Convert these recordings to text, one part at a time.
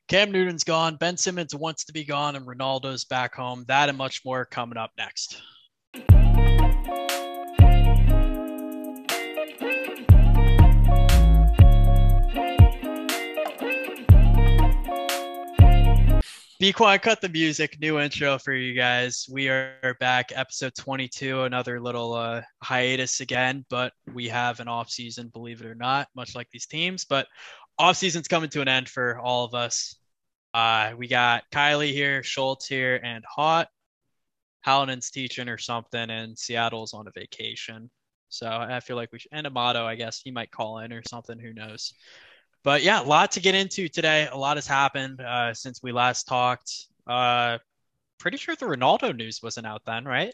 Cam Newton's gone. Ben Simmons wants to be gone, and Ronaldo's back home. That and much more coming up next. Be quiet, cut the music. New intro for you guys. We are back, episode 22, another little hiatus again, but we have an off season, believe it or not, much like these teams. But off season's coming to an end for all of us. We got Kylie here, Schultz here, and Hot. Hallinen's teaching or something, and Seattle's on a vacation. So I feel like we should, and Amato, I guess he might call in or something. Who knows? But yeah, a lot to get into today. A lot has happened since we last talked. Pretty sure the Ronaldo news wasn't out then, right?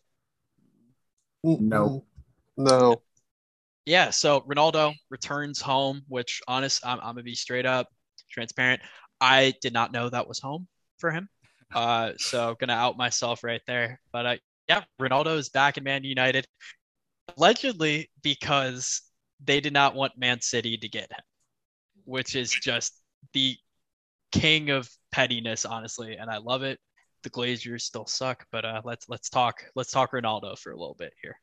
No. No. Yeah, so Ronaldo returns home, which I'm gonna be straight up transparent. I did not know that was home for him. So gonna out myself right there. But yeah, Ronaldo is back in Man United, allegedly because they did not want Man City to get him, which is just the king of pettiness, honestly, and I love it. The Glazers still suck, but let's talk Ronaldo for a little bit here.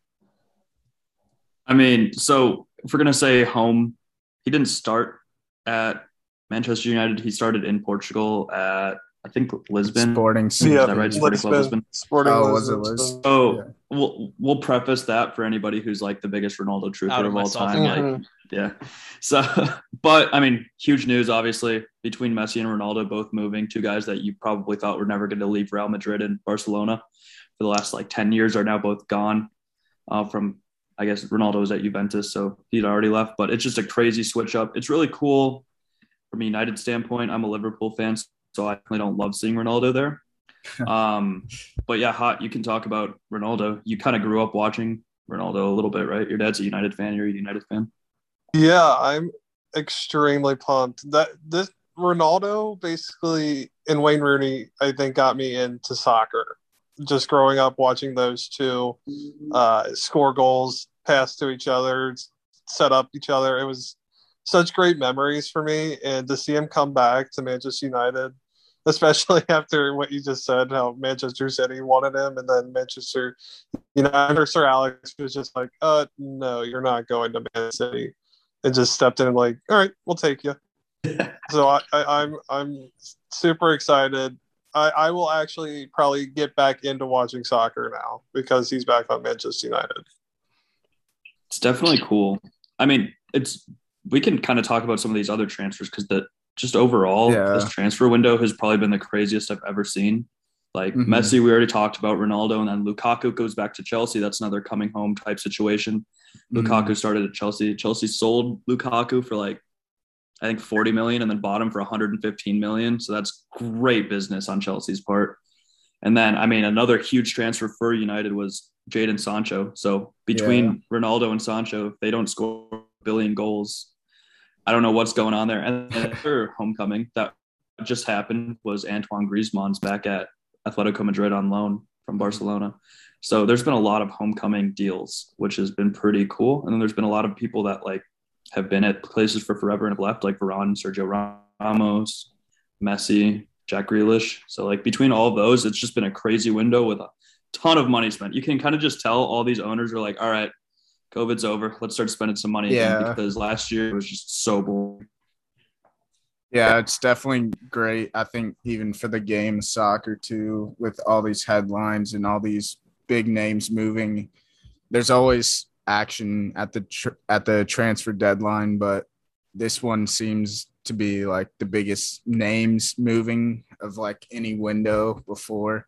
I mean, so if we're gonna say home, he didn't start at Manchester United. He started in Portugal at I think Lisbon. Sporting. Is that right? Sporting Club Lisbon. Sporting was it Lisbon. Lisbon? So we'll preface that for anybody who's like the biggest Ronaldo truther of all myself. time. Like, yeah. So, but I mean, huge news, obviously, between Messi and Ronaldo both moving. Two guys that you probably thought were never going to leave Real Madrid and Barcelona for the last like 10 years are now both gone from, I guess, Ronaldo was at Juventus, so he'd already left. But it's just a crazy switch up. It's really cool from a United standpoint. I'm a Liverpool fan, so I definitely don't love seeing Ronaldo there. But yeah, Hot, you can talk about Ronaldo. You kind of grew up watching Ronaldo a little bit, right? Your dad's a United fan. You're a United fan. Yeah, I'm extremely pumped. That this Ronaldo basically and Wayne Rooney, I think, got me into soccer. Just growing up watching those two score goals, pass to each other, set up each other. It was such great memories for me, and to see him come back to Manchester United, especially after what you just said, how Manchester City wanted him, and then Manchester, Sir Alex was just like, no, you're not going to Man City, and just stepped in and like, all right, we'll take you. So I'm super excited. I will actually probably get back into watching soccer now because he's back on Manchester United. It's definitely cool. I mean, we can kind of talk about some of these other transfers because just overall, this transfer window has probably been the craziest I've ever seen. Like Messi, we already talked about. Ronaldo, and then Lukaku goes back to Chelsea. That's another coming home type situation. Lukaku started at Chelsea. Chelsea sold Lukaku for like, I think 40 million and then bought him for 115 million. So that's great business on Chelsea's part. And then, I mean, another huge transfer for United was Jadon Sancho. So between Ronaldo and Sancho, if they don't score a billion goals, I don't know what's going on there. And another homecoming that just happened was Antoine Griezmann's back at Atletico Madrid on loan from Barcelona. So there's been a lot of homecoming deals, which has been pretty cool. And then there's been a lot of people that like have been at places for forever and have left, like Varane, Sergio Ramos, Messi, Jack Grealish. So like between all of those, it's just been a crazy window with a ton of money spent. You can kind of just tell all these owners are like, all right, COVID's over. Let's start spending some money again because last year it was just so boring. Yeah, it's definitely great. I think even for the game of soccer too, with all these headlines and all these big names moving, there's always action at the transfer deadline, but this one seems to be like the biggest names moving of like any window before,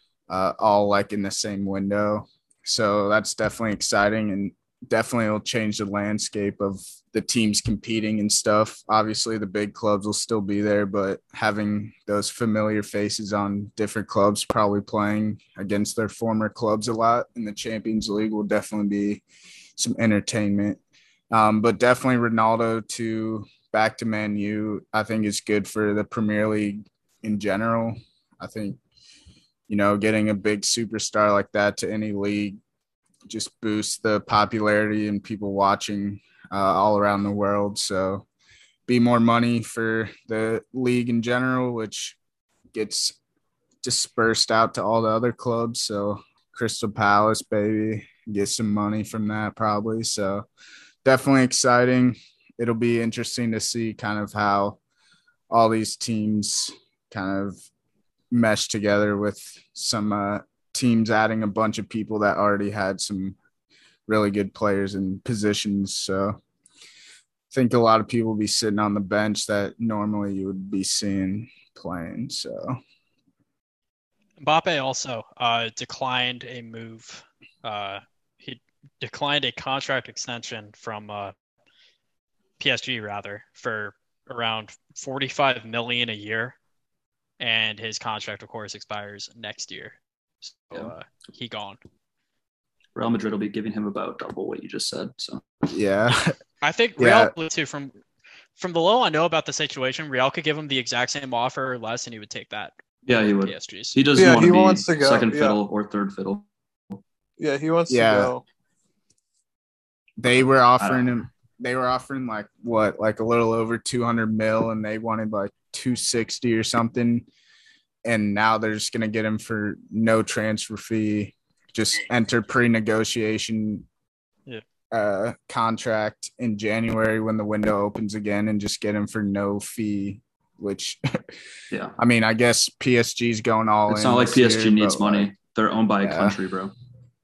all like in the same window. So that's definitely exciting and definitely will change the landscape of the teams competing and stuff. Obviously the big clubs will still be there, but having those familiar faces on different clubs probably playing against their former clubs a lot in the Champions League will definitely be some entertainment. But definitely Ronaldo back to Man U, I think is good for the Premier League in general. I think, getting a big superstar like that to any league just boosts the popularity and people watching all around the world. So be more money for the league in general, which gets dispersed out to all the other clubs. So Crystal Palace, baby, get some money from that probably. So definitely exciting. It'll be interesting to see kind of how all these teams kind of mesh together with some teams adding a bunch of people that already had some really good players in positions. So I think a lot of people will be sitting on the bench that normally you would be seeing playing. So Mbappe also declined a move. He declined a contract extension from PSG rather for around 45 million a year, and his contract, of course, expires next year. So he gone. Real Madrid will be giving him about double what you just said. So yeah, I think Real too. From the little I know about the situation, Real could give him the exact same offer or less, and he would take that. Yeah, he would. PSG's. He doesn't want to be second fiddle or third fiddle. Yeah, he wants to go. They were offering him. They were offering like a little over 200 mil, and they wanted like 260 or something. And now they're just gonna get him for no transfer fee. Just enter pre-negotiation contract in January when the window opens again, and just get him for no fee. Which, I mean, I guess PSG's going all in. It's not like PSG needs money. They're owned by a country, bro.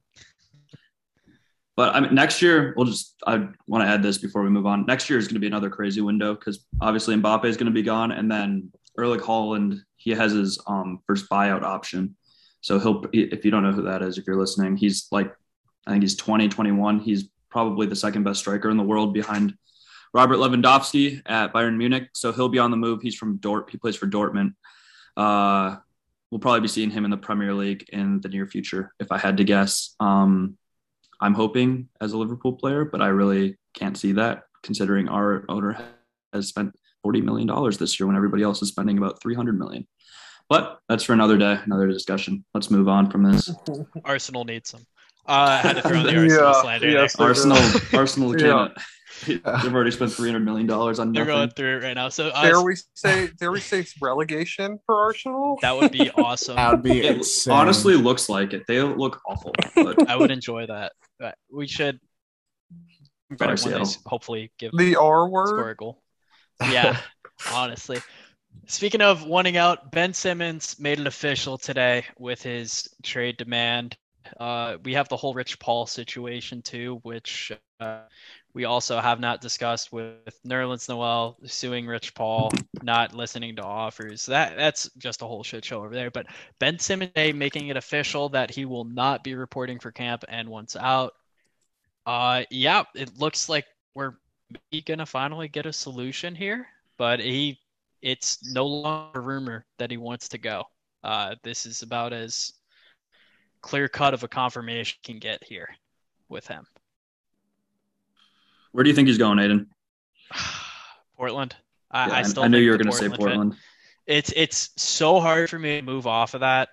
But I mean, next year, I want to add this before we move on. Next year is going to be another crazy window because obviously Mbappe is going to be gone. And then Erling Haaland, he has his first buyout option. So if you don't know who that is, if you're listening, he's I think he's 20, 21. He's probably the second best striker in the world behind Robert Lewandowski at Bayern Munich. So he'll be on the move. He's from he plays for Dortmund. We'll probably be seeing him in the Premier League in the near future, if I had to guess. I'm hoping as a Liverpool player, but I really can't see that considering our owner has spent $40 million this year when everybody else is spending about $300 million. But that's for another day, another discussion. Let's move on from this. Arsenal needs him. I had to throw in the Arsenal slander. Yes, Arsenal can't. They've already spent $300 million on nothing. They're going through it right now. So dare we say relegation for Arsenal? That would be awesome. That would be insane. Honestly, looks like it. They look awful. But I would enjoy that. But we should hopefully give the R word. Score a goal. Yeah, honestly. Speaking of wanting out, Ben Simmons made it official today with his trade demand. We have the whole Rich Paul situation too, which we also have not discussed with Nerlens Noel suing Rich Paul, not listening to offers. That's just a whole shit show over there. But Ben Simmons making it official that he will not be reporting for camp and once out. It looks like we're gonna finally get a solution here, but it's no longer a rumor that he wants to go. This is about as clear cut of a confirmation can get here with him. Where do you think he's going, Aiden? Portland. I knew you were going to say Portland. It's so hard for me to move off of that.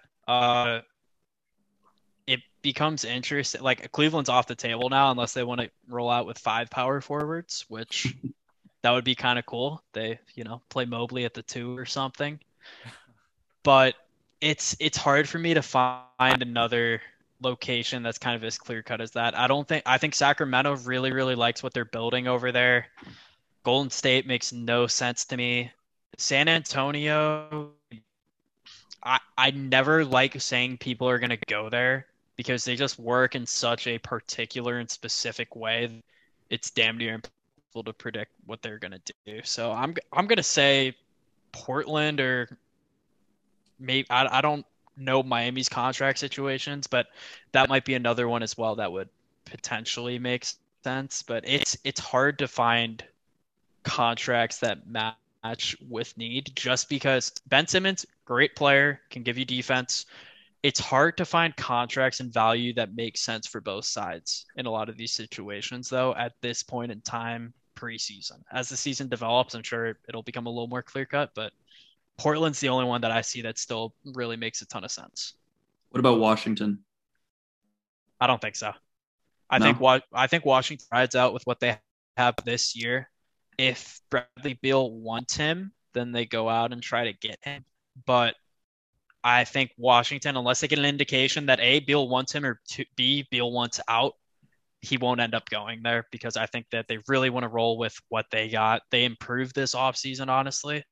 It becomes interesting. Like Cleveland's off the table now, unless they want to roll out with 5 power forwards, which that would be kind of cool. They, play Mobley at the 2 or something. But it's hard for me to find another location that's kind of as clear cut as that. I think Sacramento really, really likes what they're building over there. Golden State makes no sense to me. San Antonio, I never like saying people are going to go there because they just work in such a particular and specific way. It's damn near impossible to predict what they're going to do. So I'm going to say Portland, or maybe I don't know Miami's contract situations, but that might be another one as well that would potentially make sense. But it's hard to find contracts that match with need, just because Ben Simmons, great player, can give you defense. It's hard to find contracts and value that make sense for both sides in a lot of these situations, though, at this point in time preseason. As the season develops, I'm sure it'll become a little more clear cut, but Portland's the only one that I see that still really makes a ton of sense. What about Washington? I don't think so. I think Washington rides out with what they have this year, if Bradley Beal wants him, then they go out and try to get him. But I think Washington, unless they get an indication that A, Beal wants him, or B, Beal wants out, he won't end up going there, because I think that they really want to roll with what they got. They improved this offseason, honestly.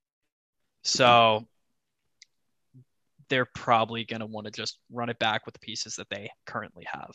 So they're probably going to want to just run it back with the pieces that they currently have.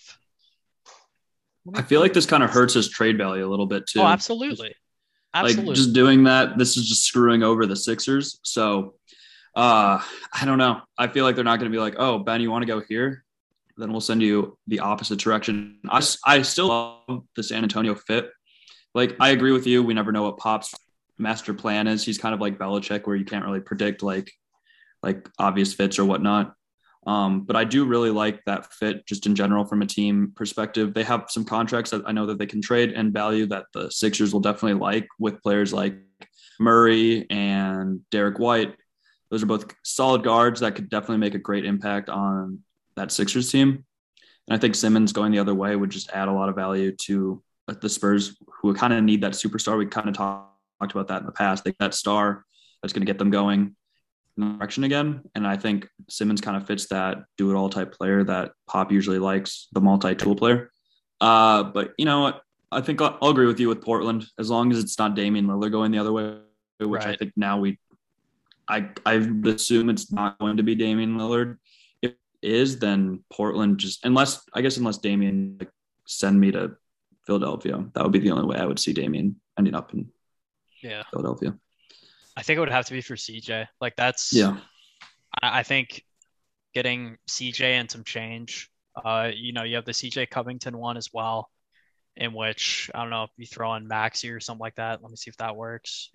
I feel like this kind of hurts his trade value a little bit too. Oh, absolutely. Like just doing that, this is just screwing over the Sixers. So I don't know. I feel like they're not going to be like, oh, Ben, you want to go here? Then we'll send you the opposite direction. I still love the San Antonio fit. Like, I agree with you. We never know what Pop's master plan is. He's kind of like Belichick, where you can't really predict like obvious fits or whatnot. But I do really like that fit just in general from a team perspective. They have some contracts that I know that they can trade and value that the Sixers will definitely like, with players like Murray and Derek White. Those are both solid guards that could definitely make a great impact on that Sixers team. And I think Simmons going the other way would just add a lot of value to the Spurs, who kind of need that superstar. We kind of talked about that in the past. They that star that's going to get them going in the direction again. And I think Simmons kind of fits that do-it-all type player that Pop usually likes, the multi-tool player. But you know what? I think I'll agree with you with Portland, as long as it's not Damian Lillard going the other way, which right. I think now I assume it's not going to be Damian Lillard. If it is, then Portland unless Damian send me to Philadelphia, that would be the only way I would see Damian ending up in Philadelphia. I think it would have to be for CJ. Like that's I think getting CJ and some change. You have the CJ Covington one as well, in which I don't know if you throw in Maxey or something like that. Let me see if that works.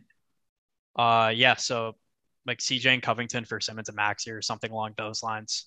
So like CJ and Covington for Simmons and Maxey or something along those lines.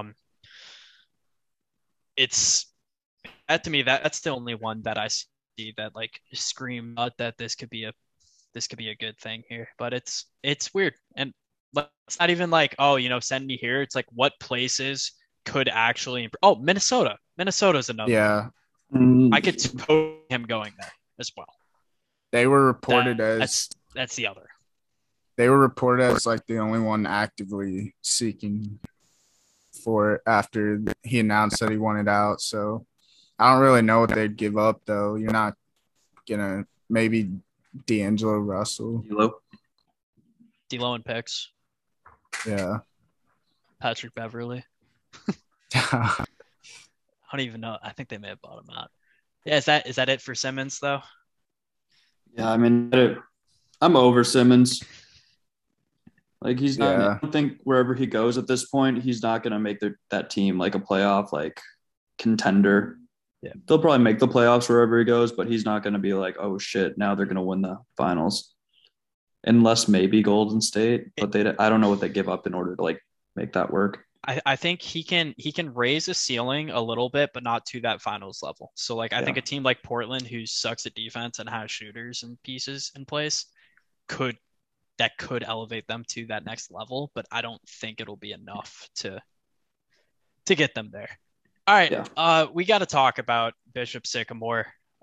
It's that to me that's the only one that I see that like scream out that this could be a good thing here. But it's weird, and it's not even like, send me here. It's like, what places could actually improve? Oh, Minnesota's another one. I could suppose him going there as well. They were reported as that's the other. They were reported as like the only one actively seeking for it after he announced that he wanted out. So I don't really know what they'd give up, though. You're not gonna maybe D'Angelo Russell, D'Lo and picks. Yeah, Patrick Beverly. I don't even know. I think they may have bought him out. Yeah, is that it for Simmons though? Yeah, I mean, I'm over Simmons. Like he's not. I don't think wherever he goes at this point, he's not going to make that team like a playoff like contender. Yeah, they'll probably make the playoffs wherever he goes, but he's not going to be like, oh shit, now they're going to win the finals, unless maybe Golden State. But I don't know what they give up in order to like make that work. I think he can raise the ceiling a little bit, but not to that finals level. So like I think a team like Portland, who sucks at defense and has shooters and pieces in place, could elevate them to that next level, but I don't think it'll be enough to get them there. All right, we got to talk about Bishop Sycamore.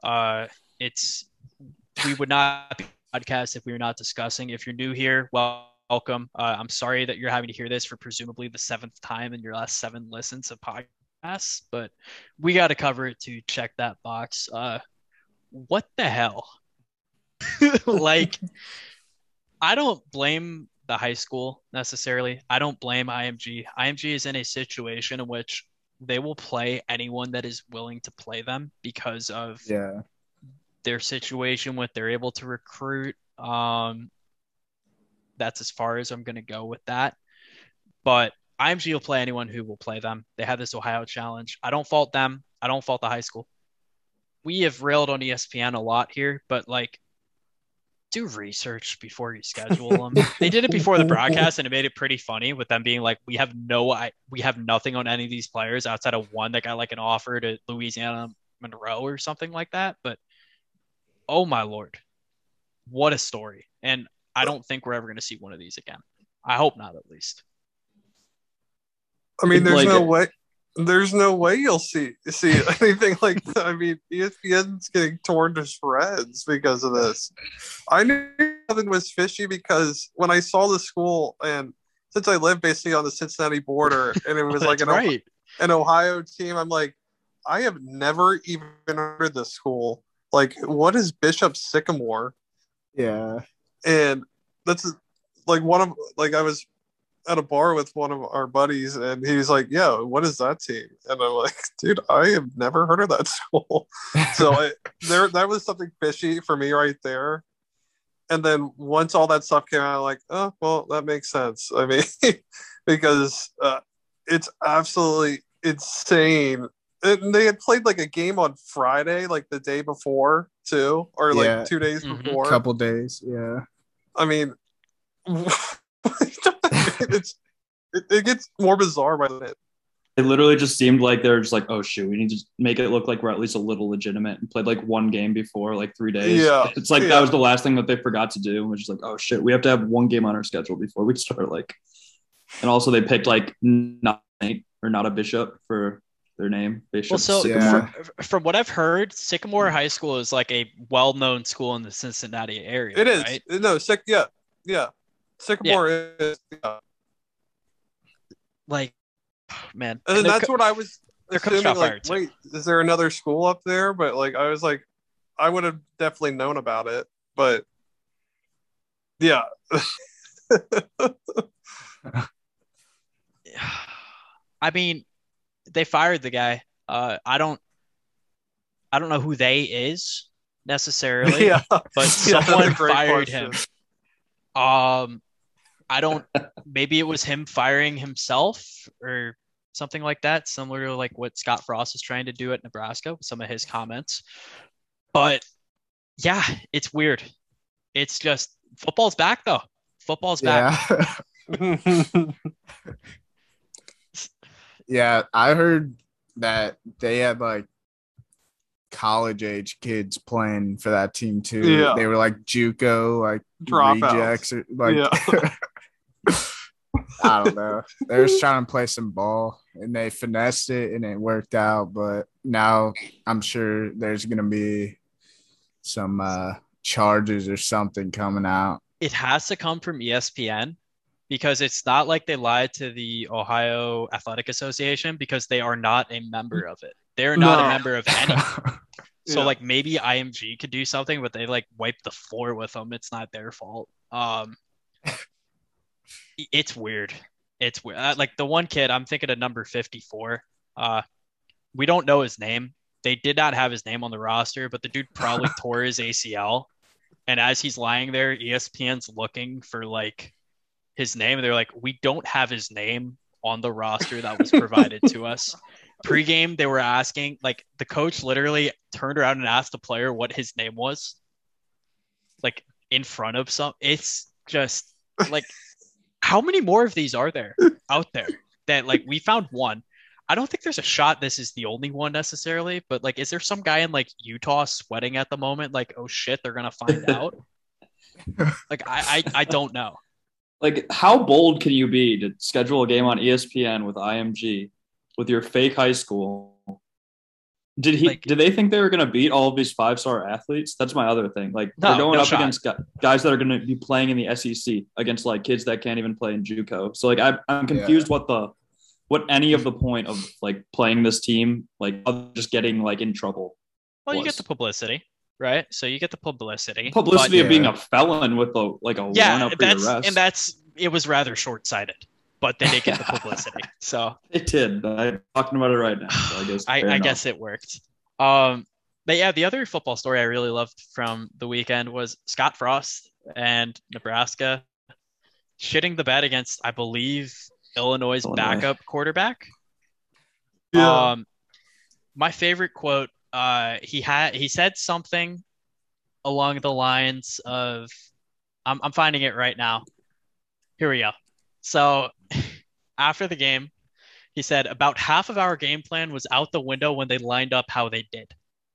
We would not be a podcast if we were not discussing. If you're new here, welcome. I'm sorry that you're having to hear this for presumably the 7th time in your last 7 listens of podcasts, but we got to cover it to check that box. What the hell? Like, I don't blame the high school necessarily. I don't blame IMG. IMG is in a situation in which they will play anyone that is willing to play them because of their situation with they're able to recruit. That's as far as I'm going to go with that. But IMG will play anyone who will play them. They have this Ohio Challenge. I don't fault them. I don't fault the high school. We have railed on ESPN a lot here, but like, do research before you schedule them. They did it before the broadcast, and it made it pretty funny with them being like, we have nothing on any of these players outside of one that got like an offer to Louisiana Monroe or something like that. But oh my Lord, what a story. And I don't think we're ever going to see one of these again. I hope not, at least. I mean, there's no way. There's no way you'll see anything like that. I mean, ESPN's getting torn to shreds because of this. I knew something was fishy because when I saw the school, and since I live basically on the Cincinnati border, and it was like an Ohio team, I'm like, I have never even heard of this school. Like, what is Bishop Sycamore? Yeah. And that's like I was at a bar with one of our buddies, and he's like, "Yeah, what is that team?" And I'm like, "Dude, I have never heard of that school." So that was something fishy for me right there. And then once all that stuff came out, I'm like, "Oh, well, that makes sense." I mean, because it's absolutely insane. And they had played like a game on Friday, like the day before too, or like 2 days before. Couple days, yeah. I mean. It gets more bizarre by the minute. It literally just seemed like they're just like, oh shoot, we need to make it look like we're at least a little legitimate, and played like one game before like 3 days. Yeah, it's like that was the last thing that they forgot to do, which is like, oh shit, we have to have one game on our schedule before we start. Like, and also they picked like not a Bishop for their name. Bishop. Well, so from what I've heard, Sycamore High School is like a well-known school in the Cincinnati area. It is. Right? No, yeah. Sycamore is. Yeah. Like, man, and that's what I was assuming. Like, wait, is there another school up there? But like, I was like, I would have definitely known about it. But yeah, I mean, they fired the guy. I don't know who they is necessarily. Yeah, but someone fired him. I don't. Maybe it was him firing himself or something like that, similar to like what Scott Frost is trying to do at Nebraska with some of his comments. But yeah, it's weird. It's just football's back though. Football's back. Yeah, I heard that they had like college age kids playing for that team too. Yeah. They were like JUCO, like rejects, or like I don't know. They were trying to play some ball and they finessed it and it worked out. But now I'm sure there's going to be some charges or something coming out. It has to come from ESPN because it's not like they lied to the Ohio Athletic Association because they are not a member of it. They're not a member of any. So like maybe IMG could do something, but they like wipe the floor with them. It's not their fault. It's weird. It's weird. Like the one kid, I'm thinking of number 54. We don't know his name. They did not have his name on the roster, but the dude probably tore his ACL. And as he's lying there, ESPN's looking for like his name. And they're like, we don't have his name on the roster that was provided to us. Pre-game, they were asking, like the coach literally turned around and asked the player what his name was. Like in front of some. It's just like, how many more of these are there out there that like we found one? I don't think there's a shot this is the only one necessarily, but like, is there some guy in like Utah sweating at the moment? Like, oh shit, they're going to find out. Like, I don't know. Like, how bold can you be to schedule a game on ESPN with IMG with your fake high school? Did they think they were going to beat all of these 5-star athletes? That's my other thing. Like, they're going up against guys that are going to be playing in the SEC against like kids that can't even play in JUCO. So like, I'm confused what any of the point of like playing this team, like just getting like in trouble. Well, you get the publicity, right? So you get the publicity of being a felon with a warrant out for your arrest. And it was rather short-sighted, but they did get the publicity. So it did. I'm talking about it right now. So I guess it worked. But yeah, the other football story I really loved from the weekend was Scott Frost and Nebraska shitting the bed against, I believe, Illinois' backup quarterback. Yeah. My favorite quote, he said something along the lines of, I'm finding it right now. Here we go. So after the game, he said about half of our game plan was out the window when they lined up how they did.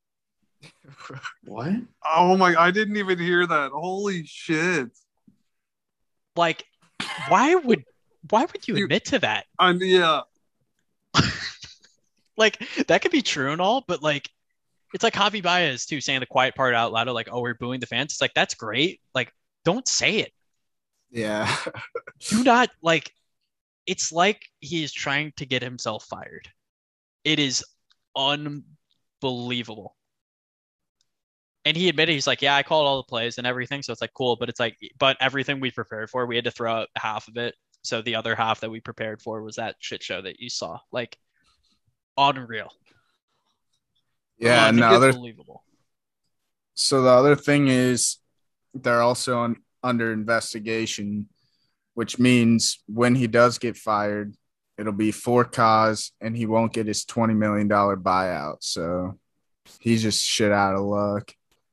What? Oh my, I didn't even hear that. Holy shit. Like, why would you admit to that? Yeah. Like that could be true and all, but like it's like Javi Baez too, saying the quiet part out loud of like, oh, we're booing the fans. It's like that's great. Like, don't say it. Yeah. Do not like it's like he is trying to get himself fired. It is unbelievable. And he admitted, he's like, yeah, I called all the plays and everything. So it's like, cool. But it's like, but everything we prepared for, we had to throw out half of it. So the other half that we prepared for was that shit show that you saw. Like, unreal. Yeah. Unbelievable. So the other thing is they're also under investigation, which means when he does get fired, it'll be for cause and he won't get his $20 million buyout. So he's just shit out of luck.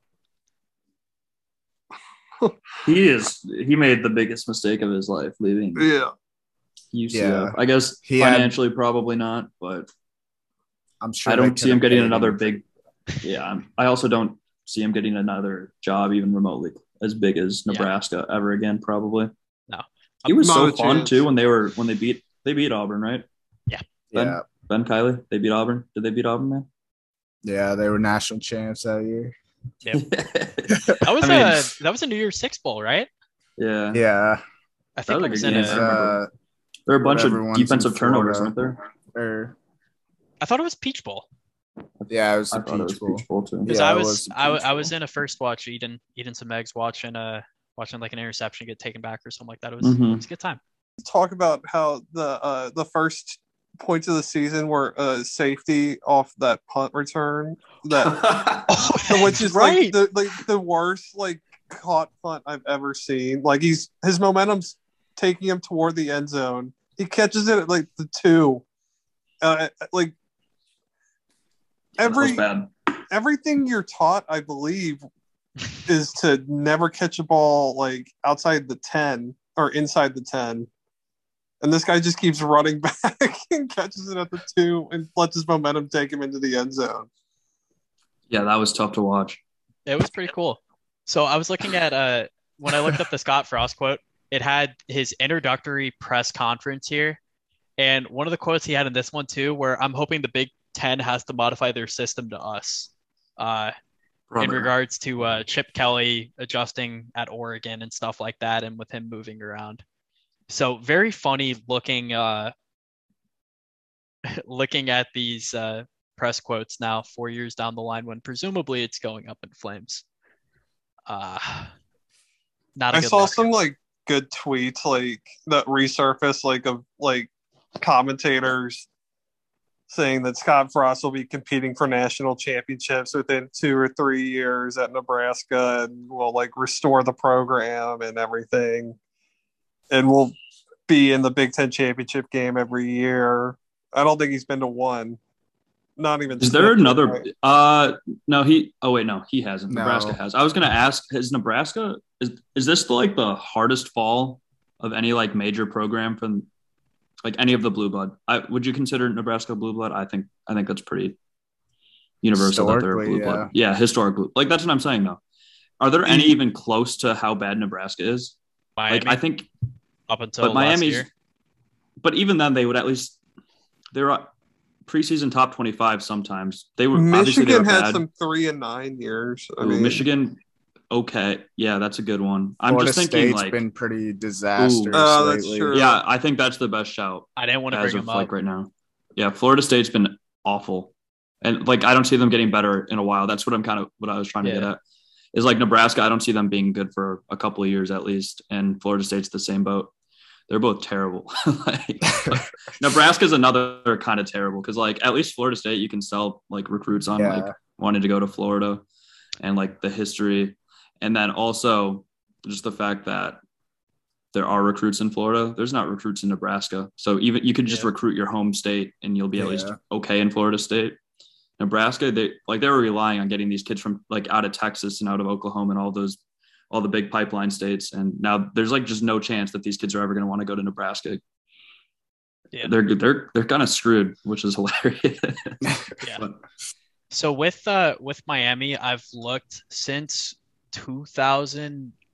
He made the biggest mistake of his life leaving. Yeah. UCF. Yeah. I guess financially probably not, but I'm sure I don't see him getting another big. Yeah. I also don't see him getting another job even remotely as big as Nebraska ever again, probably. No. He was so fun too when they beat Auburn, right? Yeah. Ben Kiley, they beat Auburn. Did they beat Auburn, man? Yeah, they were national champs that year. Yep. That was a New Year's Six Bowl, right? Yeah. Yeah. I think it was in there were a bunch of defensive turnovers, weren't there? I thought it was Peach Bowl. Yeah, it was the Peach Bowl too. Because I was in a first watch eating some eggs, watching like an interception get taken back or something like that. It was a good time. Talk about how the first points of the season were safety off that punt return which is right. like the worst like caught punt I've ever seen. Like his momentum's taking him toward the end zone. He catches it at like the 2. Like everything you're taught, I believe, is to never catch a ball like outside the 10 or inside the 10. And this guy just keeps running back and catches it at the 2 and lets his momentum take him into the end zone. Yeah, that was tough to watch. It was pretty cool. So I was looking at when I looked up the Scott Frost quote, it had his introductory press conference here. And one of the quotes he had in this one too, where I'm hoping the Big Ten has to modify their system to us in regards to Chip Kelly adjusting at Oregon and stuff like that, and with him moving around. So very funny looking at these press quotes now 4 years down the line when presumably it's going up in flames. I saw some like good tweets like that resurfaced like of like commentators saying that Scott Frost will be competing for national championships within 2 or 3 years at Nebraska and will like restore the program and everything. And will be in the Big Ten championship game every year. I don't think he's been to one. Not even. Is there another? Right? No. He hasn't. No. Nebraska has. I was going to ask: has Nebraska is this like the hardest fall of any like major program from like any of the blue blood? Would you consider Nebraska blue blood? I think that's pretty universal that they're blue blood. Yeah, historic blue. Like that's what I'm saying though. Are there any even close to how bad Nebraska is? Miami. Like I think up until Miami's, last year. But even then, they would at least they're preseason top 25. Sometimes they were. Michigan had some 3-9 years. I mean, Michigan. Okay, yeah, that's a good one. Florida just thinking State's been pretty disastrous lately. That's true. Yeah, I think that's the best shout. I didn't want to bring them up right now. Yeah, Florida State's been awful, and like I don't see them getting better in a while. That's what I was trying to get at. Is like Nebraska. I don't see them being good for a couple of years at least, and Florida State's the same boat. They're both terrible. Nebraska's another kind of terrible because like at least Florida State you can sell like recruits on like wanting to go to Florida, and like the history. And then also just the fact that there are recruits in Florida. There's not recruits in Nebraska. So even you could just recruit your home state and you'll be at least okay in Florida State. Nebraska, they were relying on getting these kids from like out of Texas and out of Oklahoma and all the big pipeline states. And now there's like just no chance that these kids are ever going to want to go to Nebraska. Yeah. They're kind of screwed, which is hilarious. Yeah. So with Miami, I've looked since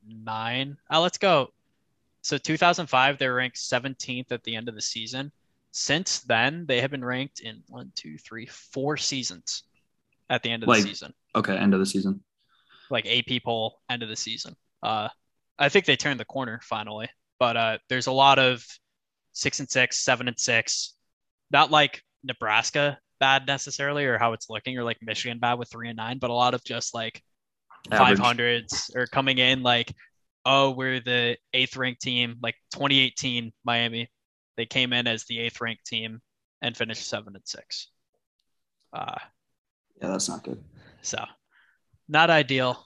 2009. Let's go. So 2005, they were ranked 17th at the end of the season. since then, they have been ranked in 4 seasons at the end of the season. Okay, end of the season. Like AP poll, end of the season. I think they turned the corner finally, but there's a lot of 6-6, 7-6, not like Nebraska bad necessarily, or how it's looking, or like Michigan bad with 3-9, but a lot of just like average 500s or coming in like, oh, we're the 8th ranked team. Like 2018 Miami, they came in as the 8th ranked team and finished 7-6. Yeah, that's not good. So not ideal.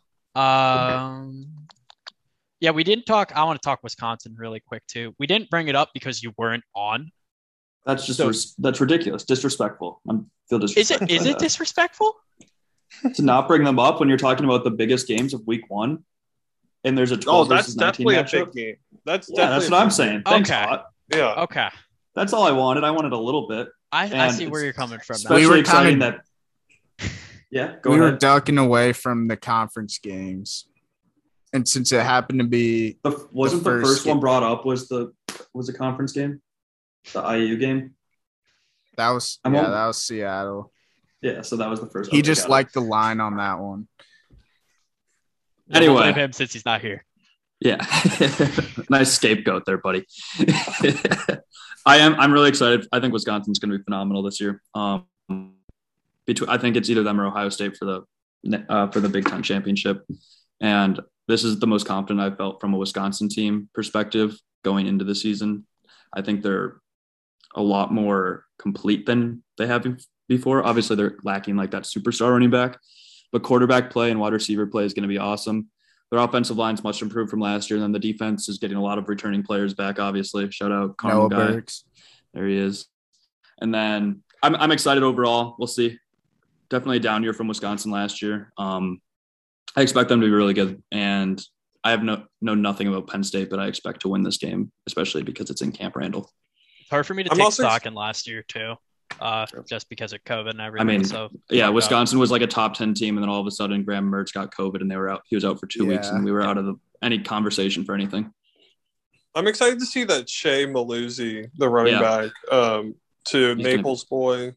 Yeah, we didn't talk. I want to talk Wisconsin really quick too. We didn't bring it up because you weren't on. That's just that's ridiculous, disrespectful. I feel disrespectful. Is it disrespectful to not bring them up when you're talking about the biggest games of Week 1? And there's a 12 versus 19 matchup. That's definitely a big game. That's what I'm saying. Thanks, Hot. Yeah. Okay. That's all I wanted. I wanted a little bit. I see where you're coming from. Especially we were exciting that. Yeah, we were ducking away from the conference games, and since it happened to be wasn't the first one brought up was the conference game, the IU game. That was that was Seattle. Yeah, so that was the first. He just liked the line on that one. Anyway, we'll blame him since he's not here. Yeah, nice scapegoat there, buddy. I'm really excited. I think Wisconsin's going to be phenomenal this year. I think it's either them or Ohio State for the Big Ten championship, and this is the most confident I've felt from a Wisconsin team perspective going into the season. I think they're a lot more complete than they have before. Obviously, they're lacking like that superstar running back, but quarterback play and wide receiver play is going to be awesome. Their offensive line's much improved from last year, and then the defense is getting a lot of returning players back, obviously. Shout out Carmel guy. Burks. There he is. And then I'm excited overall. We'll see. Definitely a down year from Wisconsin last year. I expect them to be really good, and I have know nothing about Penn State, but I expect to win this game, especially because it's in Camp Randall. It's hard for me to take stock in last year, too. Just because of COVID and everything. I mean, Wisconsin was like a top 10 team, and then all of a sudden Graham Mertz got COVID and they were out. He was out for 2 weeks, and we were out of any conversation for anything. I'm excited to see that Shea Maluzzi, the running back, to Naples boy.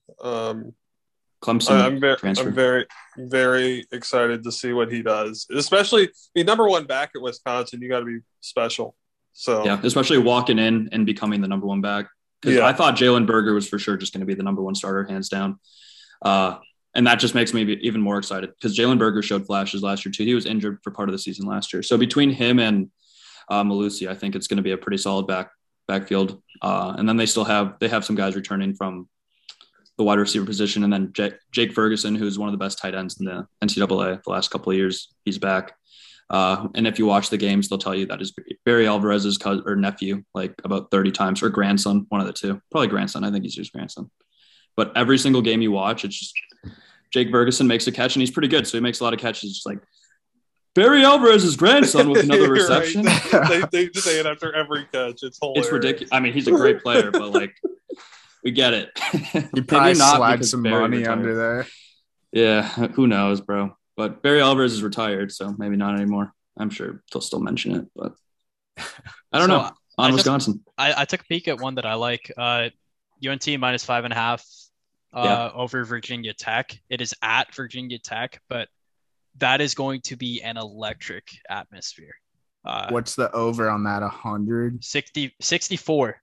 Clemson. I'm very, very excited to see what he does. Especially, number one back at Wisconsin, you got to be special. So yeah, especially walking in and becoming the number one back. Because I thought Jalen Berger was for sure just going to be the number one starter, hands down. And that just makes me even more excited because Jalen Berger showed flashes last year too. He was injured for part of the season last year. So between him and Malusi, I think it's going to be a pretty solid backfield. And then they have some guys returning from the wide receiver position. And then Jake Ferguson, who's one of the best tight ends in the NCAA the last couple of years, he's back. And if you watch the games, they'll tell you that is Barry Alvarez's cousin or nephew, like about 30 times, or grandson, one of the two. Probably grandson. I think he's just grandson. But every single game you watch, it's just Jake Ferguson makes a catch, and he's pretty good. So he makes a lot of catches, just like Barry Alvarez's grandson with another reception. They say it after every catch. It's hilarious. It's ridiculous. I mean, he's a great player, but like we get it. You probably slide some money under there. Yeah, who knows, bro? But Barry Alvarez is retired, so maybe not anymore. I'm sure they'll still mention it, but I don't know. Wisconsin. I took a peek at one that I like. UNT -5.5 over Virginia Tech. It is at Virginia Tech, but that is going to be an electric atmosphere. What's the over on that? 100? 64.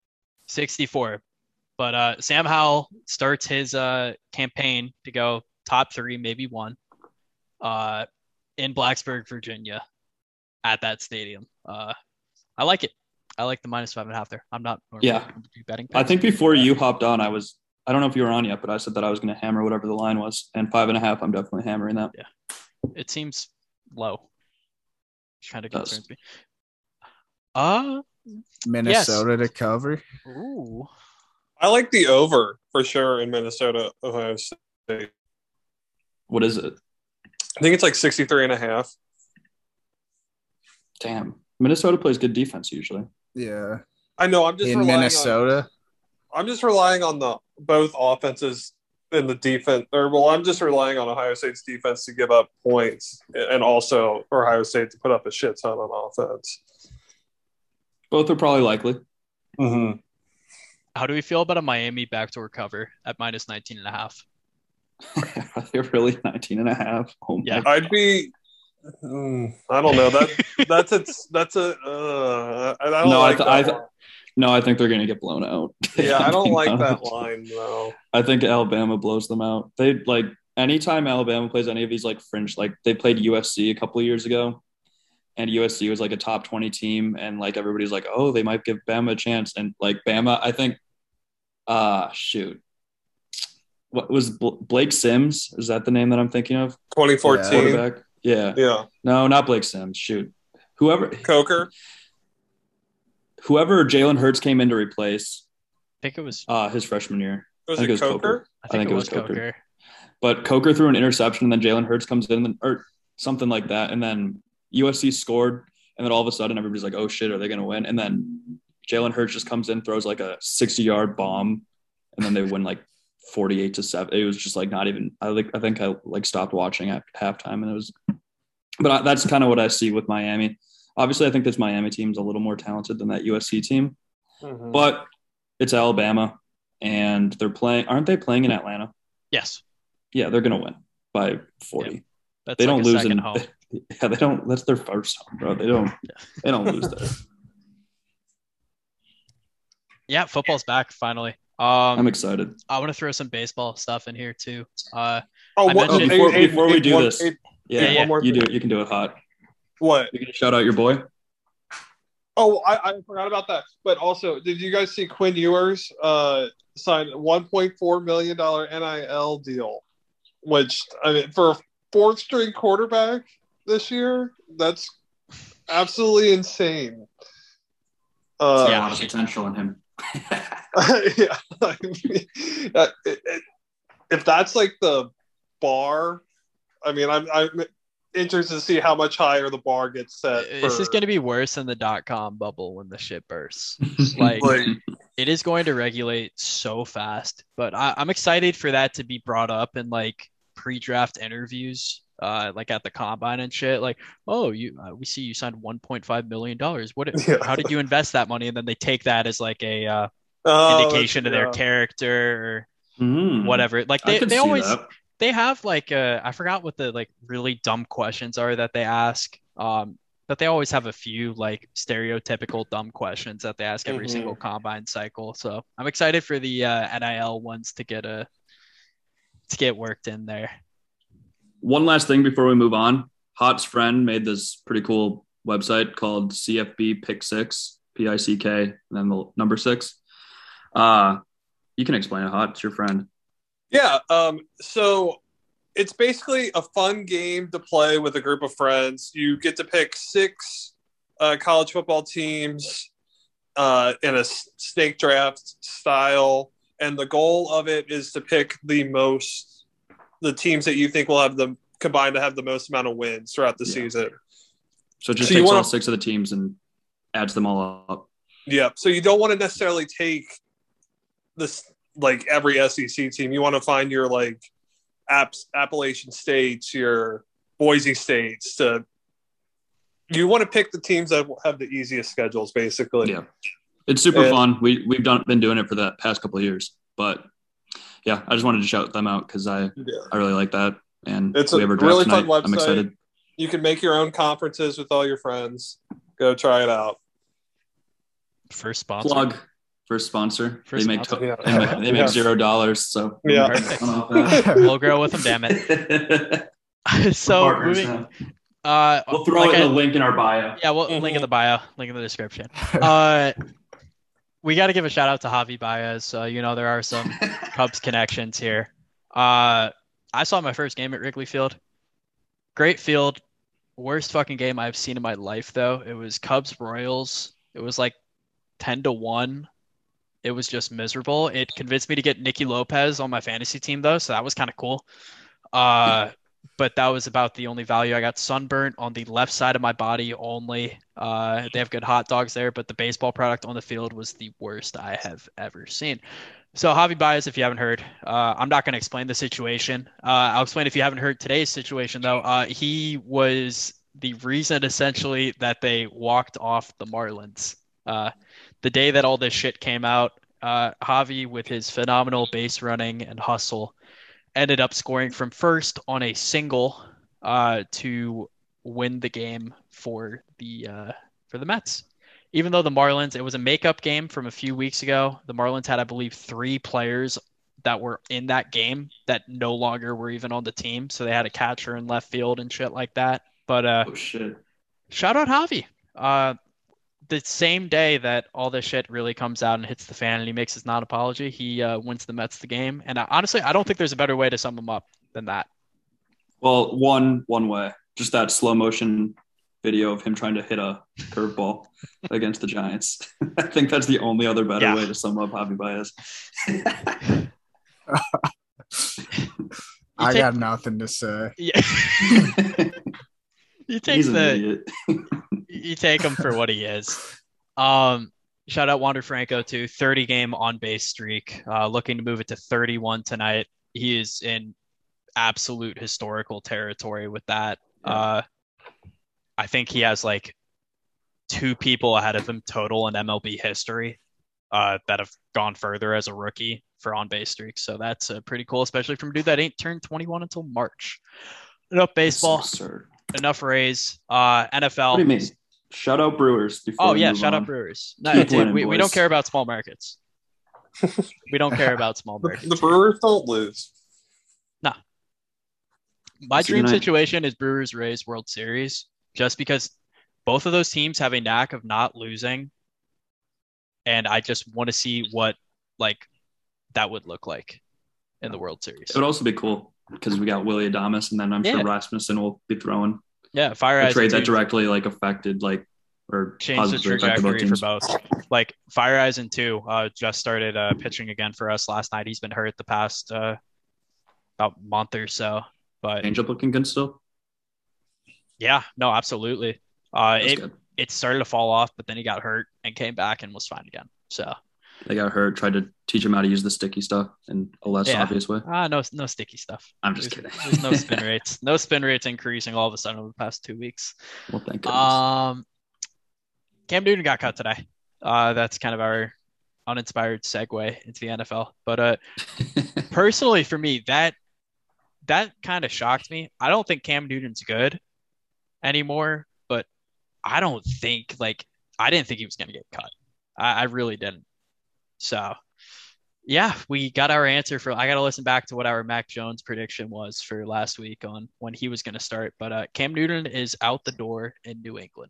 But Sam Howell starts his campaign to go top 3, maybe 1. In Blacksburg, Virginia, at that stadium. I like it. I like the -5.5 there. I'm not betting. I think before you hopped on, I don't know if you were on yet, but I said that I was going to hammer whatever the line was, and 5.5. I'm definitely hammering that. Yeah, it seems low. Kind of concerns me. Minnesota to cover. Ooh, I like the over for sure in Minnesota, Ohio State. What is it? I think it's like 63.5. Damn. Minnesota plays good defense usually. Yeah. I know. I'm just in Minnesota. I'm just relying on both offenses in the defense. I'm just relying on Ohio State's defense to give up points and also for Ohio State to put up a shit ton on offense. Both are probably likely. Mm-hmm. How do we feel about a Miami backdoor cover at minus 19.5? Are they really 19.5? Oh yeah, I'd be. I don't know. That's a. I don't no, like no, I think they're going to get blown out. Yeah, I don't like that line though. I think Alabama blows them out. They like anytime Alabama plays any of these like fringe, like they played USC a couple of years ago, and USC was like a top 20 team, and like everybody's like, oh, they might give Bama a chance, and like Bama, I think, shoot, what was Blake Sims? Is that the name that I'm thinking of? 2014 quarterback. Yeah. No, not Blake Sims. Shoot, whoever Coker. Whoever Jalen Hurts came in to replace. I think it was his freshman year. Was it Coker? I think it was Coker. But Coker threw an interception, and then Jalen Hurts comes in, or something like that, and then USC scored, and then all of a sudden everybody's like, "Oh shit, are they going to win?" And then Jalen Hurts just comes in, throws like a 60-yard bomb, and then they win like 48-7. It was just like not even. I think I stopped watching at halftime, and it was. But that's kind of what I see with Miami. Obviously, I think this Miami team's a little more talented than that USC team, but it's Alabama, and they're playing. Aren't they playing in Atlanta? Yes. Yeah, they're gonna win by 40. Yeah, they don't lose in home. Yeah, they don't. That's their first home, bro. They don't lose there. Yeah, football's back finally. I'm excited. I want to throw some baseball stuff in here too. Before we do this, one more you thing. do. You can do it hot. What? You can shout out your boy. Oh, I forgot about that. But also, did you guys see Quinn Ewers signed a $1.4 million NIL deal? Which, I mean, for a fourth-string quarterback this year, that's absolutely insane. A lot of potential in him. Yeah. I mean, if that's like the bar, I mean, I'm interested to see how much higher the bar gets set. This is going to be worse than the .com bubble when the shit bursts. Like it is going to regulate so fast, but I'm excited for that to be brought up in like pre-draft interviews, like at the combine and shit. Like, oh, we see you signed $1.5 million. How did you invest that money? And then they take that as like a indication of their character or whatever. Like they always. They have like I forgot what the like really dumb questions are that they ask. But they always have a few like stereotypical dumb questions that they ask every single combine cycle. So I'm excited for the NIL ones to get worked in there. One last thing before we move on. Hot's friend made this pretty cool website called CFB Pick 6, PICK, and then the number 6. You can explain it, Hot. It's your friend. Yeah, so it's basically a fun game to play with a group of friends. You get to pick 6 college football teams in a snake draft style, and the goal of it is to pick the teams that you think will have the combined to have the most amount of wins throughout the season. So it just takes all 6 of the teams and adds them all up. Yeah, so you don't want to necessarily take this like every SEC team. You want to find your like Appalachian States, your Boise States. You want to pick the teams that have the easiest schedules, basically. Yeah, it's super fun. We've been doing it for the past couple of years, but yeah, I just wanted to shout them out because I really like that. And it's we have a a draft really tonight. fun website. I'm excited. You can make your own conferences with all your friends. Go try it out. First sponsor. Plug. First sponsor. They make $0. So yeah, we'll grow with them. Damn it. So moving. We'll throw in a link in our bio. Yeah, we'll link in the bio, link in the description. We got to give a shout out to Javi Baez. There are some Cubs connections here. I saw my first game at Wrigley Field. Great field. Worst fucking game I've seen in my life, though. It was Cubs Royals. It was like 10-1. It was just miserable. It convinced me to get Nicky Lopez on my fantasy team, though, so that was kind of cool. But that was about the only value. I got sunburnt on the left side of my body only. They have good hot dogs there, but the baseball product on the field was the worst I have ever seen. So Javi Baez, if you haven't heard, I'm not going to explain the situation. I'll explain if you haven't heard today's situation, though. He was the reason, essentially, that they walked off the Marlins. The day that all this shit came out, Javi, with his phenomenal base running and hustle, ended up scoring from first on a single to win the game for the Mets. Even though the Marlins, it was a makeup game from a few weeks ago. The Marlins had, I believe, 3 players that were in that game that no longer were even on the team. So they had a catcher in left field and shit like that. But oh shit! Shout out Javi. The same day that all this shit really comes out and hits the fan and he makes his non-apology, he wins the Mets the game. And honestly, I don't think there's a better way to sum him up than that. Well, one way, just that slow motion video of him trying to hit a curveball against the Giants. I think that's the only other better way to sum up Javi Baez. I got nothing to say. Yeah. You take you take him for what he is. Shout out Wander Franco too. 30-game on base streak. Looking to move it to 31 tonight. He is in absolute historical territory with that. Yeah. I think he has like 2 people ahead of him total in MLB history that have gone further as a rookie for on base streaks. So that's pretty cool, especially from a dude that ain't turned 21 until March. Enough baseball. Enough Rays. NFL. What do you mean? Shout out Brewers. Shout out Brewers. No, dude, we don't care about small markets. We don't care about small markets. The Brewers don't lose. No. My dream situation is Brewers Rays World Series, just because both of those teams have a knack of not losing, and I just want to see what that would look like in the World Series. It would also be cool because we got Willy Adames, and then I'm sure Rasmussen will be throwing. Yeah, Fire Eyes. A trade that directly affected or changed the trajectory for both. Fire Eyes and 2 just started pitching again for us last night. He's been hurt the past about month or so, but Changeup looking good still. Yeah, no, absolutely. It started to fall off, but then he got hurt and came back and was fine again. So they got hurt. Tried to teach him how to use the sticky stuff in a less obvious way. No sticky stuff. I'm just kidding. There's no spin rates. No spin rates increasing all of a sudden over the past 2 weeks. Well, thank goodness. Cam Newton got cut today. That's kind of our uninspired segue into the NFL. But personally, for me, that kind of shocked me. I don't think Cam Newton's good anymore, but I didn't think he was going to get cut. I really didn't. So, yeah, we got our answer I got to listen back to what our Mac Jones prediction was for last week on when he was going to start. But Cam Newton is out the door in New England.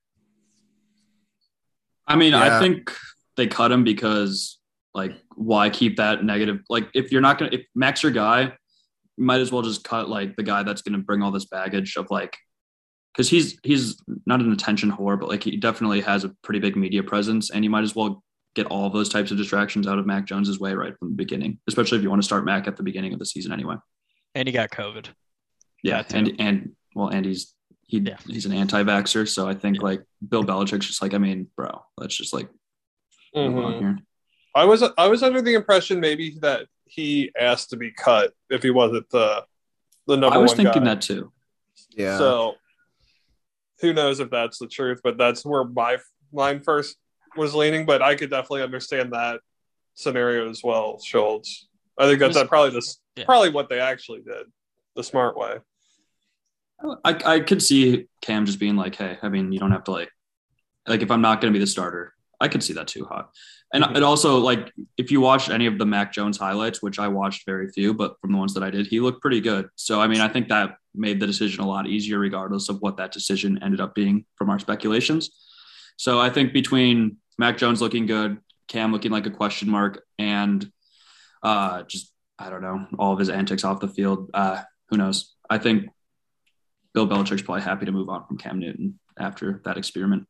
I mean, I think they cut him because, why keep that negative? If you're not going to – if Mac's your guy, you might as well just cut, the guy that's going to bring all this baggage of, because he's not an attention whore, but, he definitely has a pretty big media presence, and you might as well get all of those types of distractions out of Mac Jones's way right from the beginning, especially if you want to start Mac at the beginning of the season anyway. And he got COVID. Yeah, and he's an anti-vaxxer, so I think Bill Belichick's just bro, let's just move on here. I was under the impression maybe that he asked to be cut if he wasn't the number one guy. I was thinking that too. Yeah. So who knows if that's the truth, but that's where my mind first was leaning. But I could definitely understand that scenario as well, Schultz. I think that's probably what they actually did, the smart way. I could see Cam just being hey, I mean, you don't have to if I'm not going to be the starter, I could see that too hot. And it also if you watched any of the Mac Jones highlights, which I watched very few, but from the ones that I did, he looked pretty good. So, I mean, I think that made the decision a lot easier regardless of what that decision ended up being from our speculations. So I think between Mac Jones looking good, Cam looking like a question mark, and just, I don't know, all of his antics off the field, who knows? I think Bill Belichick's probably happy to move on from Cam Newton after that experiment.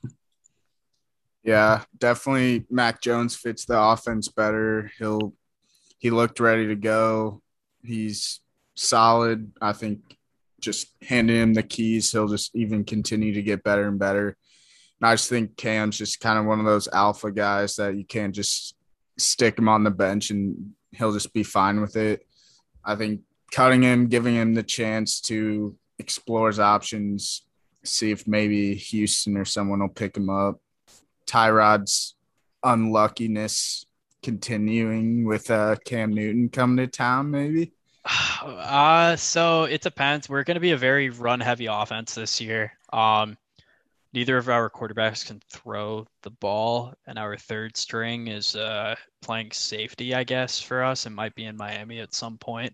Yeah, definitely Mac Jones fits the offense better. He looked ready to go. He's solid. I think just handing him the keys, he'll just even continue to get better and better. And I just think Cam's just kind of one of those alpha guys that you can't just stick him on the bench and he'll just be fine with it. I think cutting him, giving him the chance to explore his options, see if maybe Houston or someone will pick him up. Tyrod's unluckiness continuing with Cam Newton coming to town, maybe? So it depends. We're going to be a very run-heavy offense this year. Neither of our quarterbacks can throw the ball, and our third string is playing safety, I guess, for us. It might be in Miami at some point.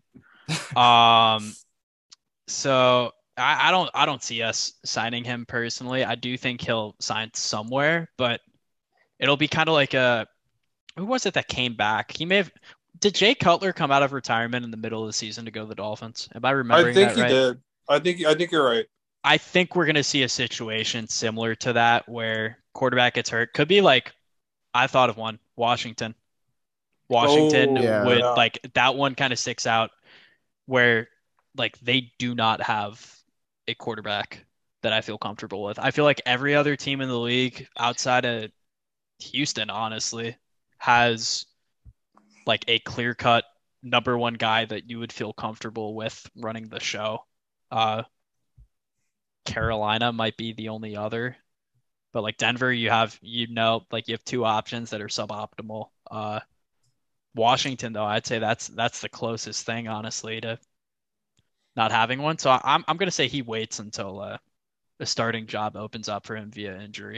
So I don't see us signing him personally. I do think he'll sign somewhere, but it'll be kind of like who was it that came back? Did Jay Cutler come out of retirement in the middle of the season to go to the Dolphins? Am I remembering that right? I think he did. I think you're right. I think we're going to see a situation similar to that where quarterback gets hurt. Could be like, I thought of one, Washington. Washington would like that one kind of sticks out where like they do not have a quarterback that I feel comfortable with. I feel like every other team in the league outside of Houston, honestly, has like a clear-cut number one guy that you would feel comfortable with running the show. Carolina might be the only other, but like Denver, you have two options that are suboptimal. Washington, though, I'd say that's the closest thing, honestly, to not having one. So I'm gonna say he waits until a starting job opens up for him via injury.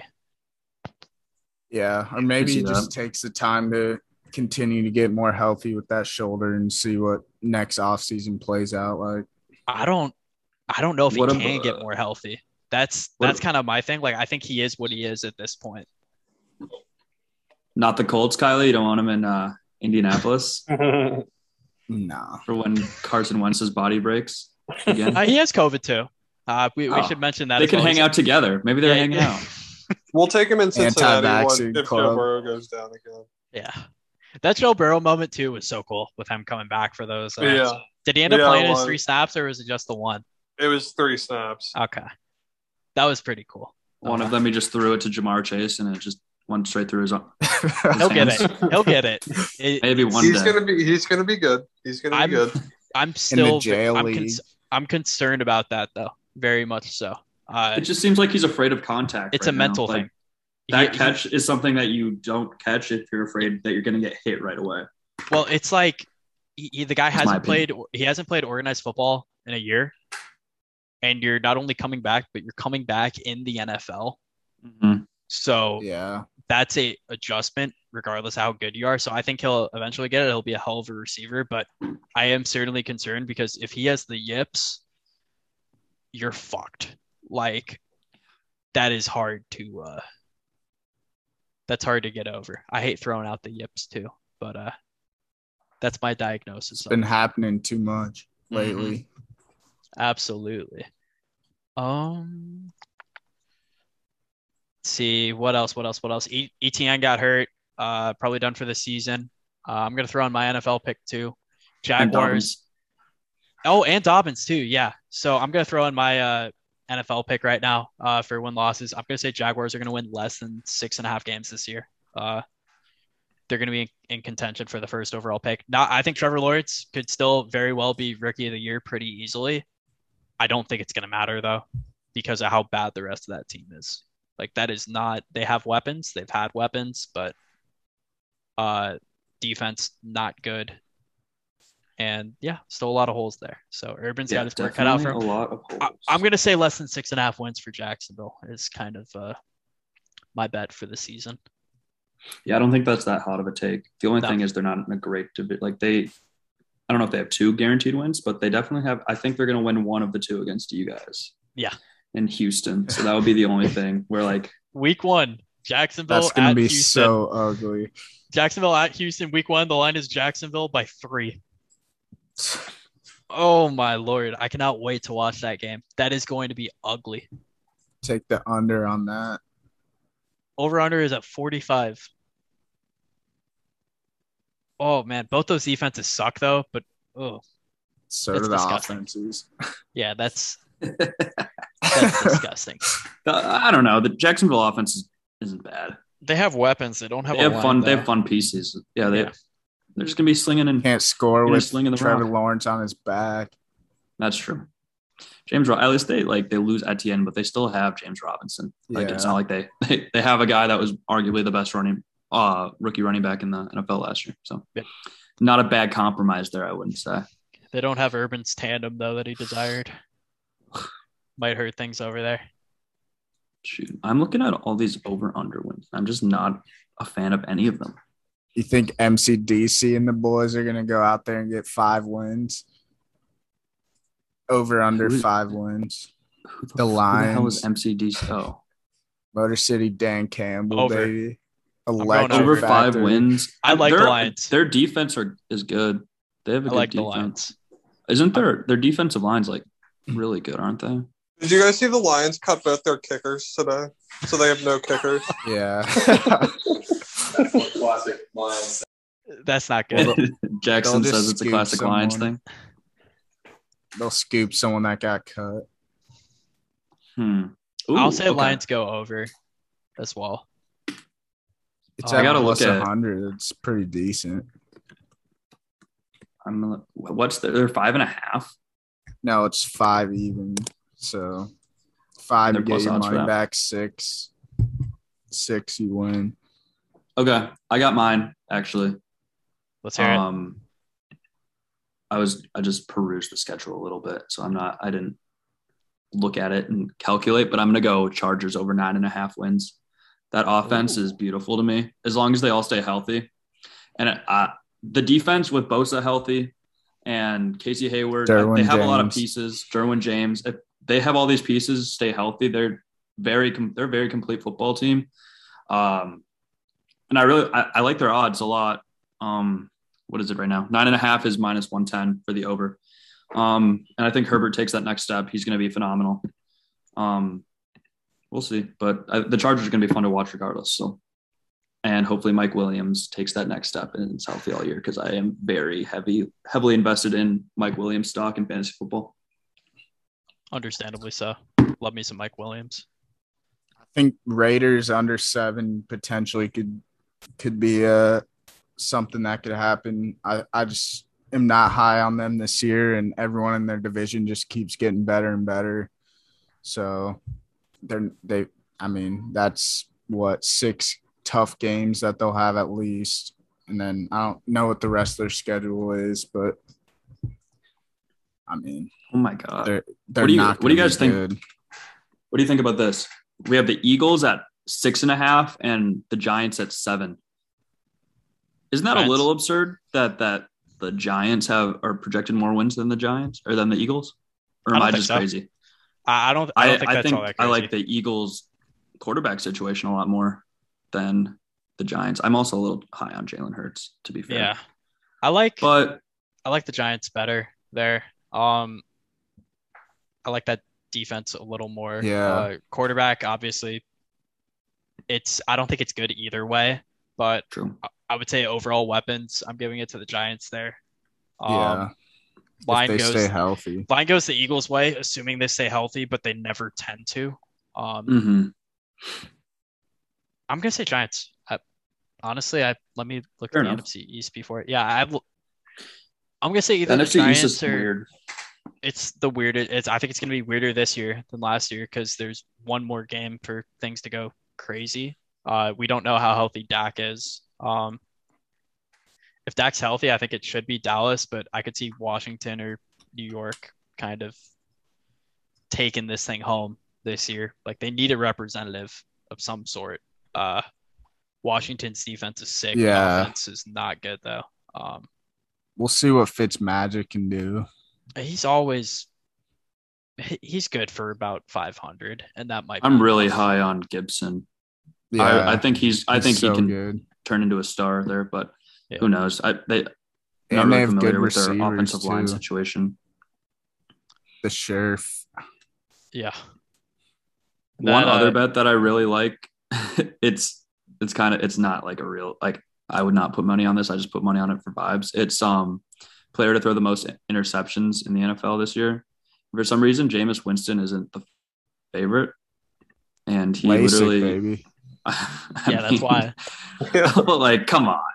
Yeah, or maybe he just takes the time to continue to get more healthy with that shoulder and see what next offseason plays out like. I don't know if he can get more healthy. That's kind of my thing. Like, I think he is what he is at this point. Not the Colts, Kylie? You don't want him in Indianapolis? No. For when Carson Wentz's body breaks again? He has COVID, too. We should mention that. They can hang out together. Maybe they're hanging out. We'll take him in Cincinnati if Joe Burrow goes down again. Yeah. That Joe Burrow moment, too, was so cool with him coming back for those. Did he end up playing his 3 snaps, or was it just the one? It was 3 snaps. Okay. That was pretty cool. One of them, he just threw it to Jamar Chase, and it just went straight through his He'll get it. He'll get it. Maybe one day. He's gonna be good. He's gonna be good. I'm still I'm concerned about that, though. Very much so. It just seems like he's afraid of contact. It's a mental thing. That catch is something that you don't catch if you're afraid that you're going to get hit right away. Well, it's like the guy hasn't played organized football in a year, and you're not only coming back, but you're coming back in the NFL. Mm-hmm. So that's a adjustment regardless of how good you are. So I think he'll eventually get it. He'll be a hell of a receiver, but I am certainly concerned because if he has the yips, you're fucked. Like, that is hard to that's hard to get over. I hate throwing out the yips too, but that's my diagnosis. It's been happening too much lately. Mm-hmm. Absolutely. Let's see what else. ETN got hurt. Probably done for the season. I'm gonna throw in my NFL pick too. Jaguars. And Dobbins too. Yeah. So I'm gonna throw in my NFL pick right now for win losses. I'm gonna say Jaguars are gonna win less than 6.5 games this year. They're gonna be in contention for the first overall pick. Now, I think Trevor Lawrence could still very well be rookie of the year pretty easily. I don't think it's gonna matter though, because of how bad the rest of that team is. Like, that is not. They have weapons. They've had weapons, but defense not good. And still a lot of holes there. So Urban's got his work cut out for him. A lot of holes. I'm going to say less than 6.5 wins for Jacksonville is kind of my bet for the season. Yeah, I don't think that's that hot of a take. The only thing is they're not in a great debate. Like, I don't know if they have 2 guaranteed wins, but they definitely have. I think they're going to win one of the 2 against you guys. Yeah. In Houston. So that would be the only thing where, like, week 1, Jacksonville. That's going to be Houston. So ugly. Jacksonville at Houston, week 1. The line is Jacksonville by 3. Oh my Lord. I cannot wait to watch that game. That is going to be ugly. Take the under on that. Over under is at 45. Oh man, both those defenses suck though, but so do the offenses. Yeah, that's disgusting. I don't know. The Jacksonville offense isn't bad. They have weapons. They don't have. They have fun. They have fun pieces. Yeah, they're just gonna be slinging and can't score with Trevor Lawrence on his back. That's true. At least they lose Etienne, but they still have James Robinson. Like, it's not like they have a guy that was arguably the best running rookie running back in the NFL last year. So not a bad compromise there, I wouldn't say. They don't have Urban's tandem, though, that he desired. Might hurt things over there. Shoot, I'm looking at all these over-under wins. I'm just not a fan of any of them. You think MCDC and the boys are going to go out there and get 5 wins? Over-under 5 wins. The Lions. Who the hell is MCDC? Oh. Motor City Dan Campbell, over. baby. Over 5 wins. I like the Lions. Their defense is good. They have a good defense. The Lions. Isn't their defensive lines like really good, aren't they? Did you guys see the Lions cut both their kickers today? So they have no kickers. Yeah. Classic Lions. That's not good. Jackson says it's a classic Lions thing. They'll scoop someone that got cut. Ooh, I'll say Lions go over as well. It's I gotta look at 100. It's pretty decent. What's they're 5.5? No, it's 5 even. So 5 to get your money back. 6 you win. Okay, I got mine actually. Let's hear it. I just perused the schedule a little bit, so I didn't look at it and calculate, but I'm gonna go Chargers over 9.5 wins. That offense is beautiful to me as long as they all stay healthy, and the defense with Bosa healthy and Casey Hayward, they have a lot of pieces. Derwin James, if they have all these pieces, stay healthy. They're very complete football team. And I like their odds a lot. What is it right now? 9.5 is -110 for the over. And I think Herbert takes that next step. He's going to be phenomenal. We'll see, but the Chargers are going to be fun to watch regardless. So, and hopefully Mike Williams takes that next step and is healthy all year because I am very heavily invested in Mike Williams stock in fantasy football. Understandably so. Love me some Mike Williams. I think Raiders under 7 potentially could be something that could happen. I just am not high on them this year, and everyone in their division just keeps getting better and better. So that's what 6 tough games that they'll have at least. And then I don't know what the rest of their schedule is, but I mean, oh my God, they're not. What do you guys think? Good. What do you think about this? We have the Eagles at 6.5 and the Giants at 7. Isn't that a little absurd that the Giants are projected more wins than the Giants or than the Eagles? Or am I just crazy? I don't think that's all that crazy. I like the Eagles quarterback situation a lot more than the Giants. I'm also a little high on Jalen Hurts, to be fair. Yeah. I like the Giants better there. I like that defense a little more. Yeah. Quarterback, obviously, I don't think it's good either way, but true. I would say overall weapons, I'm giving it to the Giants there. Yeah. Stay healthy. Line goes the Eagles' way, assuming they stay healthy, but they never tend to. Mm-hmm. I'm gonna say Giants. Honestly, let me look at the NFC East before. Yeah, I'm gonna say either the Giants East is weird. It's the weirdest. I think it's gonna be weirder this year than last year because there's one more game for things to go crazy. We don't know how healthy Dak is. If Dak's healthy, I think it should be Dallas, but I could see Washington or New York kind of taking this thing home this year. Like they need a representative of some sort. Washington's defense is sick. Yeah. Offense is not good though. We'll see what Fitzmagic can do. He's good for about 500, and that might. I'm really high on Gibson. Yeah, I think he can good. Turn into a star there, but who knows? They have familiar good with their offensive line too. situation. The Sheriff. Yeah. One other bet that I really like, it's not like a real, like I would not put money on this. I just put money on it for vibes. It's player to throw the most interceptions in the NFL this year. For some reason, Jameis Winston isn't the favorite, and he literally. Baby. That's why. Like, come on.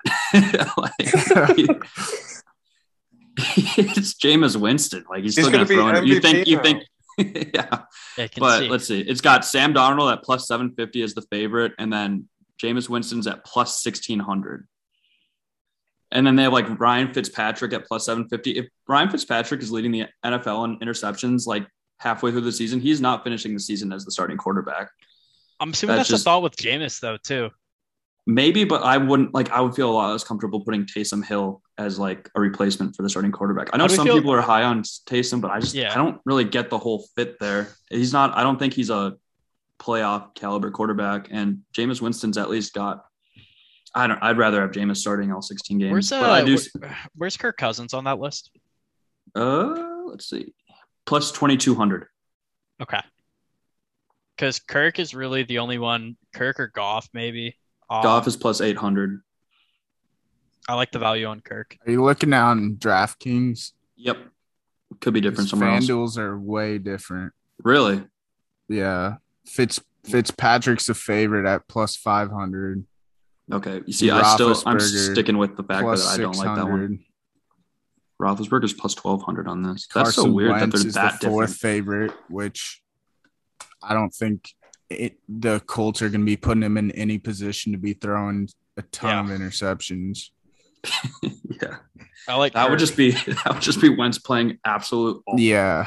It's Jameis Winston. Like he's still going to throw it. You think? Yeah. But let's see. It's got Sam Darnold at plus 750 as the favorite, and then Jameis Winston's at plus 1,600. And then they have like Ryan Fitzpatrick at plus 750. If Ryan Fitzpatrick is leading the NFL in interceptions like halfway through the season, he's not finishing the season as the starting quarterback. I'm assuming that's a thought with Jameis though too. Maybe, but I wouldn't like. I would feel a lot less comfortable putting Taysom Hill as like a replacement for the starting quarterback. I know some people are high on Taysom, but I don't really get the whole fit there. He's not. I don't think he's a playoff caliber quarterback, and Jameis Winston's at least got. I'd rather have Jameis starting all 16 games. Where's Kirk Cousins on that list? Let's see, plus 2,200. Okay, because Kirk is really the only one. Kirk or Goff, maybe. Goff is plus 800. I like the value on Kirk. Are you looking on DraftKings? Yep. Could be different somewhere else. FanDuels are way different. Really? Yeah. Fitzpatrick's a favorite at plus 500. Okay. You see, I'm sticking with the fact that I don't like that one. Roethlisberger's plus 1,200 on this. That's so weird that they're that different. Fourth favorite, which I don't think the Colts are going to be putting him in any position to be throwing a ton of interceptions. Yeah, I like that. Would just be Wentz playing absolute. Awful. Yeah.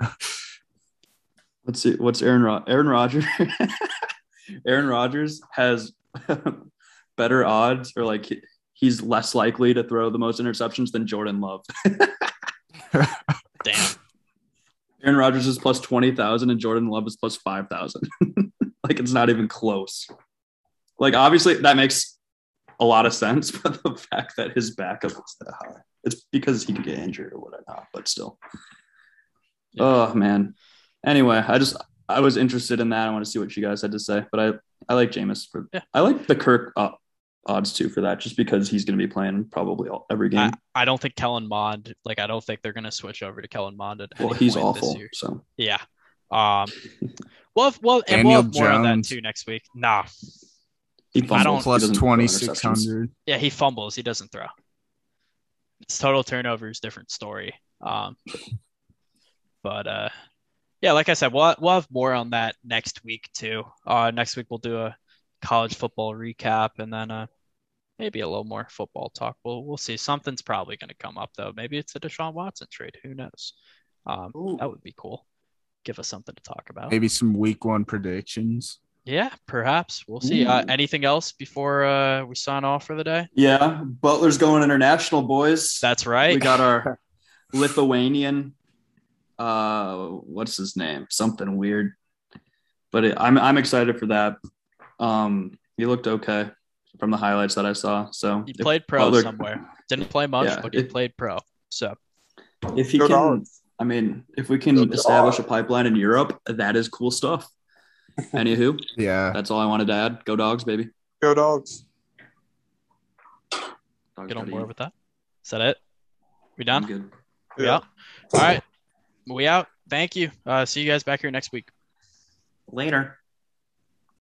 Let's see. What's Aaron Rodgers? Aaron Rodgers has better odds, or like he's less likely to throw the most interceptions than Jordan Love. Damn. Aaron Rodgers is plus 20,000 and Jordan Love is plus 5,000. Like, it's not even close. Like, obviously that makes a lot of sense, but the fact that his backup is that high, it's because he could get injured or whatnot, but still. Yeah. Oh man. Anyway, I was interested in that. I want to see what you guys had to say, but I like Jameis I like the Kirk odds too for that, just because he's going to be playing probably every game. I don't think Kellen Mond, I don't think they're going to switch over to Kellen Mond. Well, he's awful. So yeah. We'll have more on that too next week. Nah. He fumbles. Plus 2,600. Yeah, he fumbles. He doesn't throw. It's total turnovers, different story. But yeah, like I said, we'll have more on that next week too. Next week we'll do a college football recap, and then maybe a little more football talk. We'll see. Something's probably going to come up though. Maybe it's a Deshaun Watson trade. Who knows? That would be cool. Give us something to talk about. Maybe some week 1 predictions. Yeah, perhaps. We'll see. Anything else before we sign off for the day? Yeah, Butler's going international, boys. That's right. We got our Lithuanian. What's his name? Something weird. But I'm excited for that. He looked okay from the highlights that I saw. So he played pro somewhere. Didn't play much, but he played pro. So if he can, if we can establish a pipeline in Europe, that is cool stuff. Anywho, yeah, that's all I wanted to add. Go Dogs, baby. Go Dogs. Get on board with that. Is that it? We done? I'm good. Yeah. All right. We out. Thank you. See you guys back here next week. Later.